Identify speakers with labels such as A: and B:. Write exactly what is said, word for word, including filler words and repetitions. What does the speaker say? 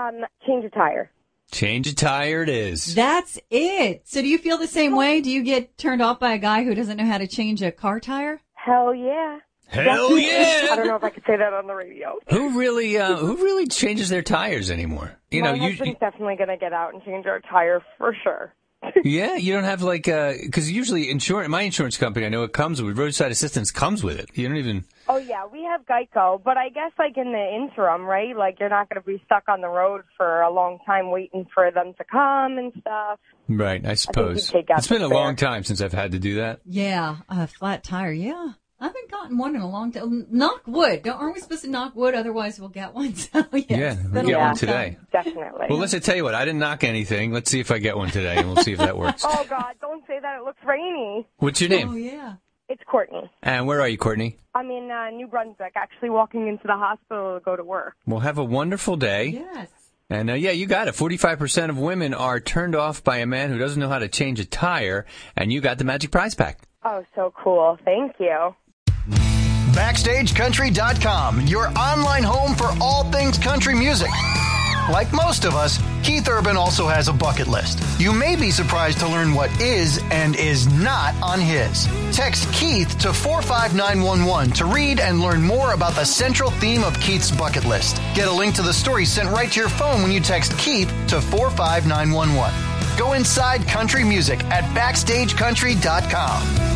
A: Um, change a tire.
B: Change a tire it is.
C: That's it. So do you feel the same way? Do you get turned off by a guy who doesn't know how to change a car tire?
A: Hell yeah.
B: Hell yeah!
A: I don't know if I could say that on the radio.
B: Who really, uh, who really changes their tires anymore? You
A: My
B: know, you.
A: husband's definitely going to get out and change our tire for sure.
B: Yeah, you don't have like, uh 'cause usually insurance, my insurance company, I know it comes with roadside assistance comes with it. You don't even.
A: Oh yeah, we have Geico, but I guess like in the interim, right? Like you're not going to be stuck on the road for a long time waiting for them to come and stuff.
B: Right, I suppose.
A: I think you'd take out
B: It's been
A: the
B: a
A: spare.
B: long time since I've had to do that.
C: Yeah, a flat tire. Yeah. I haven't gotten one in a long time. Knock wood. Don't, aren't we supposed to knock wood? Otherwise, we'll get one. So, yes,
B: Yeah,
C: it's
B: we'll
C: been a
B: get
C: long
B: one today.
C: time.
A: Definitely.
B: Well, let's tell you what, I didn't knock anything. Let's see if I get one today, and we'll see if that works.
A: Oh God, don't say that. It looks rainy.
B: What's your
C: Oh,
B: name?
C: yeah.
A: It's Courtney.
B: And where are you, Courtney?
A: I'm in uh, New Brunswick, actually walking into the hospital to go to work.
B: Well, have a wonderful day.
C: Yes.
B: And, uh, yeah, you got it. forty-five percent of women are turned off by a man who doesn't know how to change a tire, and you got the Magic Prize Pack.
A: Oh, so cool. Thank you.
D: Backstage Country dot com, your online home for all things country music. Like most of us, Keith Urban also has a bucket list. You may be surprised to learn what is and is not on his. Text Keith to four five nine one one to read and learn more about the central theme of Keith's bucket list. Get a link to the story sent right to your phone when you text Keith to four five nine one one. Go inside country music at Backstage Country dot com.